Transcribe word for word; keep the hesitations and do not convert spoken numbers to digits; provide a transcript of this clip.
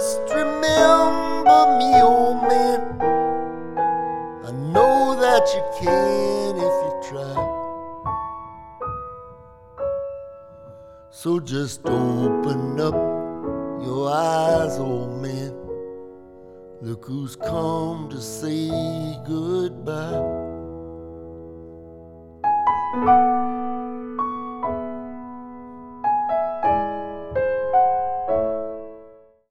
just remember me, old man. I know that you can if you try. So just open up your eyes, old man. Look who's come to say goodbye.